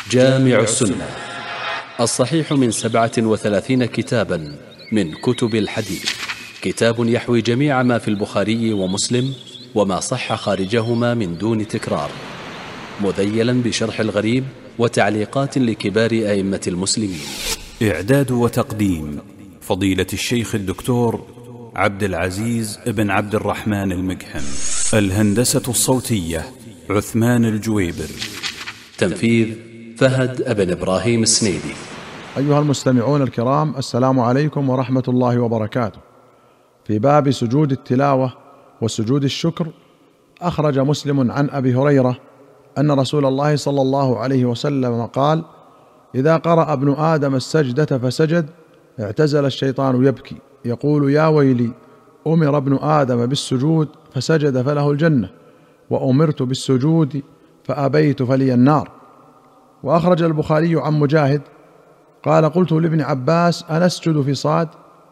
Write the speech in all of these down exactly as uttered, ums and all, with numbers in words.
جامع السنة الصحيح من سبعة وثلاثين كتابا من كتب الحديث، كتاب يحوي جميع ما في البخاري ومسلم وما صح خارجهما من دون تكرار، مذيلا بشرح الغريب وتعليقات لكبار أئمة المسلمين. إعداد وتقديم فضيلة الشيخ الدكتور عبد العزيز بن عبد الرحمن المقحم. الهندسة الصوتية عثمان الجويبر. تنفيذ فهد بن إبراهيم السنيدي. أيها المستمعون الكرام، السلام عليكم ورحمة الله وبركاته. في باب سجود التلاوة وسجود الشكر، أخرج مسلم عن أبي هريرة أن رسول الله صلى الله عليه وسلم قال: إذا قرأ ابن آدم السجدة فسجد اعتزل الشيطان يبكي يقول: يا ويلي، أمر ابن آدم بالسجود فسجد فله الجنة، وأمرت بالسجود فأبيت فلي النار. وأخرج البخاري عن مجاهد قال: قلت لابن عباس: أنسجد في صاد؟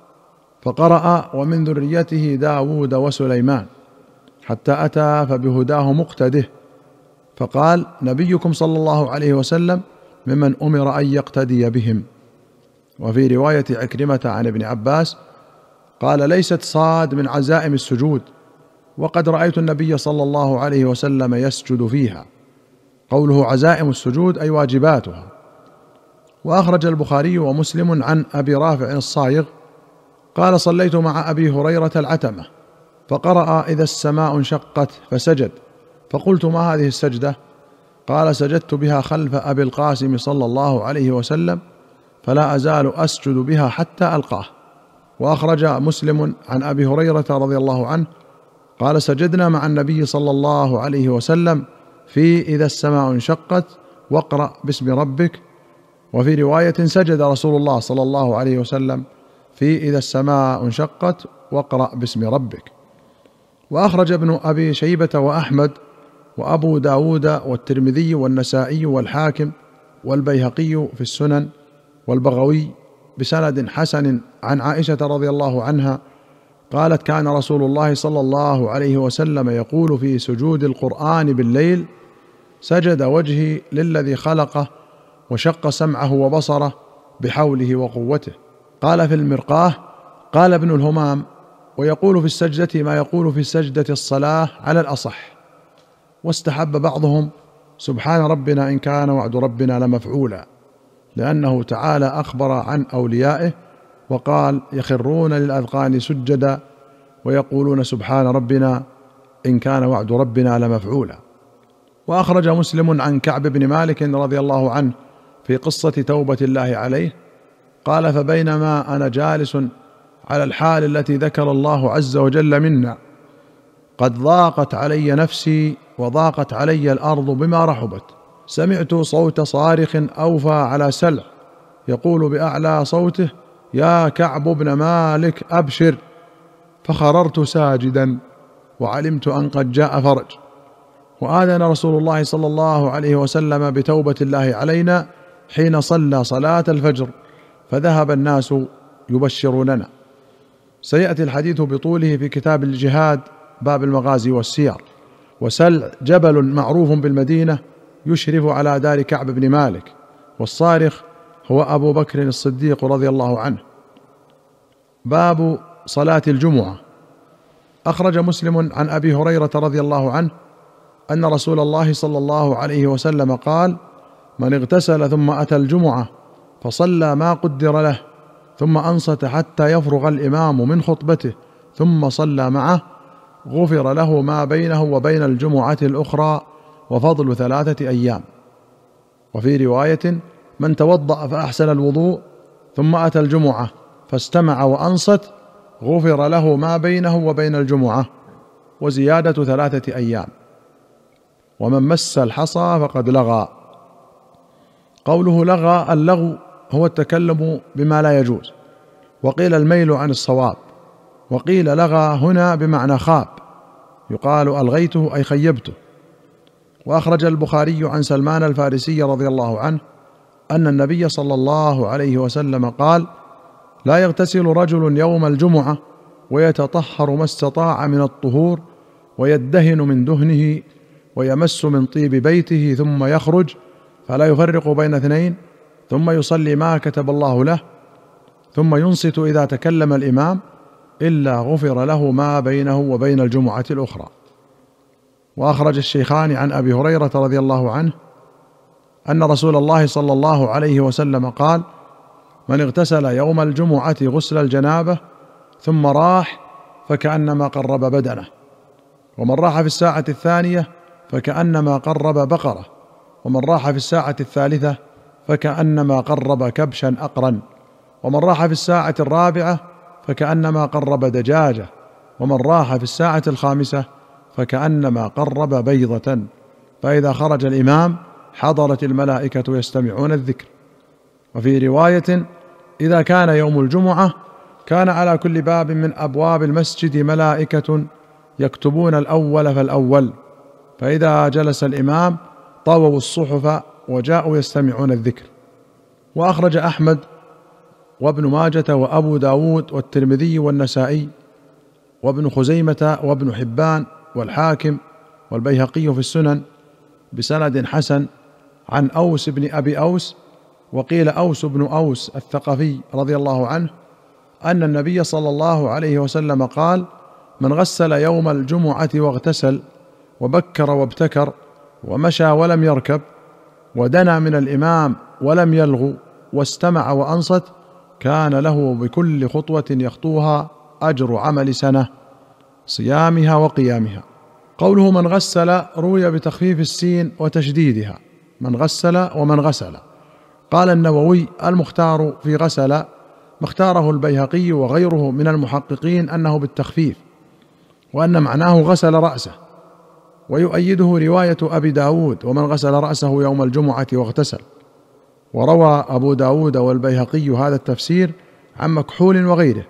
فقرأ: ومن ذريته داود وسليمان، حتى أتى فبهداه مقتده، فقال: نبيكم صلى الله عليه وسلم ممن أمر أن يقتدي بهم. وفي رواية عكرمة عن ابن عباس قال: ليست صاد من عزائم السجود، وقد رأيت النبي صلى الله عليه وسلم يسجد فيها. قوله عزائم السجود أي واجباتها. وأخرج البخاري ومسلم عن أبي رافع الصايغ قال: صليت مع أبي هريرة العتمة فقرأ: إذا السماء انشقت فسجد، فقلت: ما هذه السجدة؟ قال: سجدت بها خلف أبي القاسم صلى الله عليه وسلم، فلا أزال أسجد بها حتى ألقاه. وأخرج مسلم عن أبي هريرة رضي الله عنه قال: سجدنا مع النبي صلى الله عليه وسلم في إذا السماء انشقت واقرأ باسم ربك. وفي رواية: سجد رسول الله صلى الله عليه وسلم في إذا السماء انشقت واقرأ باسم ربك. وأخرج ابن أبي شيبة وأحمد وأبو داود والترمذي والنسائي والحاكم والبيهقي في السنن والبغوي بسند حسن عن عائشة رضي الله عنها قالت: كان رسول الله صلى الله عليه وسلم يقول في سجود القرآن بالليل: سجد وجهي للذي خلقه وشق سمعه وبصره بحوله وقوته. قال في المرقاه: قال ابن الهمام: ويقول في السجدة ما يقول في سجدة الصلاة على الأصح. واستحب بعضهم: سبحان ربنا إن كان وعد ربنا لمفعولا، لأنه تعالى أخبر عن أوليائه وقال: يخرون للأذقان سجدا ويقولون سبحان ربنا إن كان وعد ربنا لمفعولا. وأخرج مسلم عن كعب بن مالك رضي الله عنه في قصة توبة الله عليه قال: فبينما أنا جالس على الحال التي ذكر الله عز وجل منا، قد ضاقت علي نفسي وضاقت علي الأرض بما رحبت، سمعت صوت صارخ أوفى على سلع يقول بأعلى صوته: يا كعب بن مالك أبشر، فخررت ساجدا وعلمت أن قد جاء فرج. وآذن رسول الله صلى الله عليه وسلم بتوبة الله علينا حين صلى صلاة الفجر، فذهب الناس يبشروننا. سيأتي الحديث بطوله في كتاب الجهاد باب المغازي والسير. وسلع جبل معروف بالمدينة يشرف على دار كعب بن مالك، والصارخ هو أبو بكر الصديق رضي الله عنه. باب صلاة الجمعة. أخرج مسلم عن أبي هريرة رضي الله عنه أن رسول الله صلى الله عليه وسلم قال: من اغتسل ثم أتى الجمعة فصلى ما قدر له، ثم أنصت حتى يفرغ الإمام من خطبته ثم صلى معه، غفر له ما بينه وبين الجمعة الأخرى وفضل ثلاثة أيام. وفي رواية: من توضأ فأحسن الوضوء ثم أتى الجمعة فاستمع وأنصت، غفر له ما بينه وبين الجمعة، وزيادة ثلاثة أيام. ومن مس الحصى فقد لغى. قوله لغى، اللغو هو التكلم بما لا يجوز، وقيل الميل عن الصواب، وقيل لغى هنا بمعنى خاب، يقال ألغيته أي خيبته. وأخرج البخاري عن سلمان الفارسي رضي الله عنه أن النبي صلى الله عليه وسلم قال: لا يغتسل رجل يوم الجمعة ويتطهر ما استطاع من الطهور ويدهن من دهنه ويمس من طيب بيته ثم يخرج فلا يفرق بين اثنين، ثم يصلي ما كتب الله له، ثم ينصت إذا تكلم الإمام، إلا غفر له ما بينه وبين الجمعة الأخرى. وأخرج الشيخان عن أبي هريرة رضي الله عنه أن رسول الله صلى الله عليه وسلم قال: من اغتسل يوم الجمعة غسل الجنابة ثم راح فكأنما قرب بدنه، ومن راح في الساعة الثانية فكأنما قرب بقرة، ومن راح في الساعة الثالثة فكأنما قرب كبشا أقرا، ومن راح في الساعة الرابعة فكأنما قرب دجاجة، ومن راح في الساعة الخامسة فكأنما قرب بيضة. فإذا خرج الإمام حضرت الملائكة يستمعون الذكر. وفي رواية: إذا كان يوم الجمعة كان على كل باب من أبواب المسجد ملائكة يكتبون الأول فالأول، فإذا جلس الإمام طووا الصحف وجاءوا يستمعون الذكر. وأخرج أحمد وابن ماجة وأبو داود والترمذي والنسائي وابن خزيمة وابن حبان والحاكم والبيهقي في السنن بسند حسن عن أوس بن أبي أوس، وقيل أوس بن أوس الثقفي رضي الله عنه، أن النبي صلى الله عليه وسلم قال: من غسل يوم الجمعة واغتسل وبكر وابتكر ومشى ولم يركب ودنا من الإمام ولم يلغو واستمع وأنصت، كان له بكل خطوة يخطوها أجر عمل سنة صيامها وقيامها. قوله من غسل روي بتخفيف السين وتشديدها، من غسل ومن غسل. قال النووي: المختار في غسل ما اختاره البيهقي وغيره من المحققين أنه بالتخفيف، وأن معناه غسل رأسه، ويؤيده رواية أبي داود: ومن غسل رأسه يوم الجمعة واغتسل. وروى أبو داود والبيهقي هذا التفسير عن مكحول وغيره.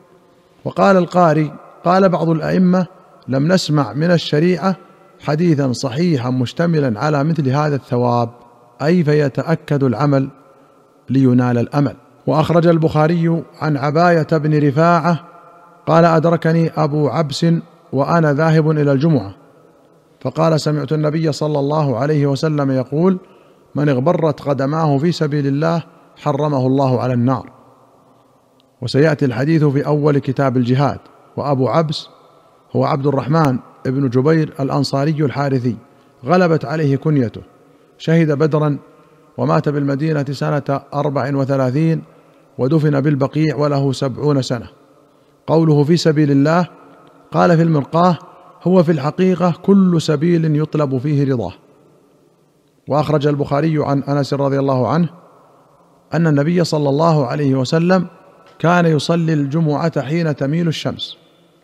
وقال القاري: قال بعض الأئمة: لم نسمع من الشريعة حديثا صحيحا مشتملا على مثل هذا الثواب، أي فيتأكد العمل لينال الأمل. وأخرج البخاري عن عباية بن رفاعة قال: أدركني أبو عبس وأنا ذاهب إلى الجمعة، فقال: سمعت النبي صلى الله عليه وسلم يقول: من اغبرت قدماه في سبيل الله حرمه الله على النار. وسيأتي الحديث في أول كتاب الجهاد. وأبو عبس هو عبد الرحمن ابن جبير الأنصاري الحارثي، غلبت عليه كنيته، شهد بدرا ومات بالمدينة سنة أربع وثلاثين، ودفن بالبقيع وله سبعون سنة. قوله في سبيل الله، قال في المرقاه: هو في الحقيقة كل سبيل يطلب فيه رضاه. وأخرج البخاري عن أنس رضي الله عنه أن النبي صلى الله عليه وسلم كان يصلي الجمعة حين تميل الشمس.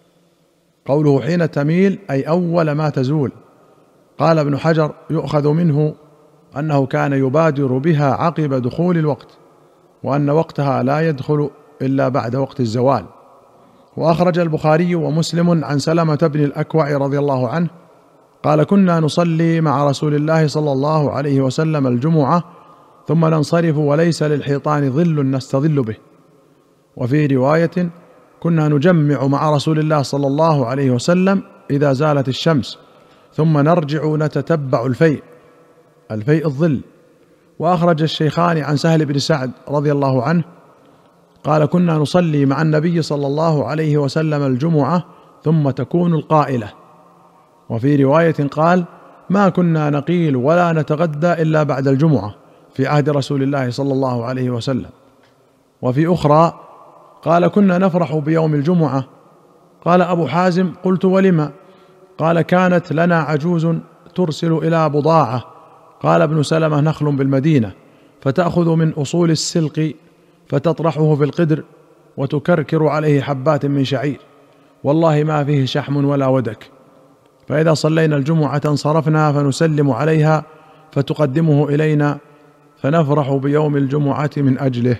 قوله حين تميل أي أول ما تزول. قال ابن حجر: يؤخذ منه أنه كان يبادر بها عقب دخول الوقت، وأن وقتها لا يدخل إلا بعد وقت الزوال. وأخرج البخاري ومسلم عن سلمة بن الأكوع رضي الله عنه قال: كنا نصلي مع رسول الله صلى الله عليه وسلم الجمعة ثم ننصرف وليس للحيطان ظل نستظل به. وفي رواية: كنا نجمع مع رسول الله صلى الله عليه وسلم إذا زالت الشمس ثم نرجع نتتبع الفيء، الفيء الظل. وأخرج الشيخان عن سهل بن سعد رضي الله عنه قال: كنا نصلي مع النبي صلى الله عليه وسلم الجمعة ثم تكون القائلة. وفي رواية قال: ما كنا نقيل ولا نتغدى إلا بعد الجمعة في عهد رسول الله صلى الله عليه وسلم. وفي أخرى قال: كنا نفرح بيوم الجمعة. قال أبو حازم: قلت: ولما؟ قال: كانت لنا عجوز ترسل إلى بضاعة، قال ابن سلمة: نخل بالمدينة، فتأخذ من أصول السلق فتطرحه في القدر وتكركر عليه حبات من شعير، والله ما فيه شحم ولا ودك. فإذا صلينا الجمعة انصرفنا فنسلم عليها فتقدمه إلينا فنفرح بيوم الجمعة من أجله.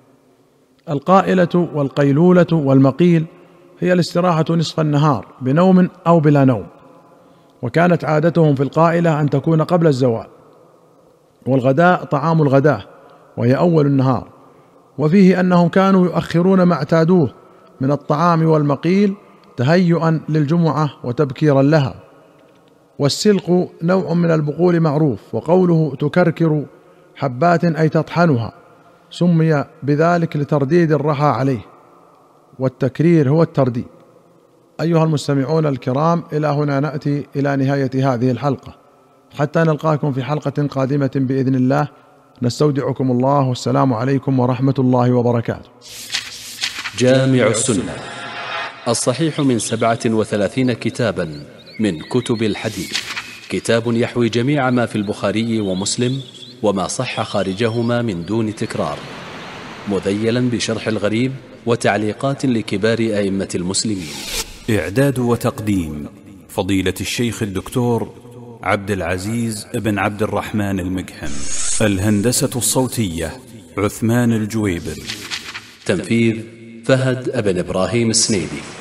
القائلة والقيلولة والمقيل هي الاستراحة نصف النهار بنوم أو بلا نوم، وكانت عادتهم في القائلة أن تكون قبل الزوال. والغداء طعام الغداة وهي أول النهار، وفيه أنهم كانوا يؤخرون ما اعتادوه من الطعام والمقيل تهيئا للجمعة وتبكيرا لها. والسلق نوع من البقول معروف، وقوله تكركر حبات أي تطحنها، سمي بذلك لترديد الرحى عليه، والتكرير هو الترديد. أيها المستمعون الكرام، إلى هنا نأتي إلى نهاية هذه الحلقة، حتى نلقاكم في حلقة قادمة بإذن الله. نستودعكم الله، والسلام عليكم ورحمة الله وبركاته. جامع السنة الصحيح من سبعة وثلاثين كتابا من كتب الحديث، كتاب يحوي جميع ما في البخاري ومسلم وما صح خارجهما من دون تكرار، مذيلا بشرح الغريب وتعليقات لكبار أئمة المسلمين. إعداد وتقديم فضيلة الشيخ الدكتور عبد العزيز بن عبد الرحمن المقحم. الهندسة الصوتية عثمان الجويبر. تنفيذ فهد بن إبراهيم السنيدي.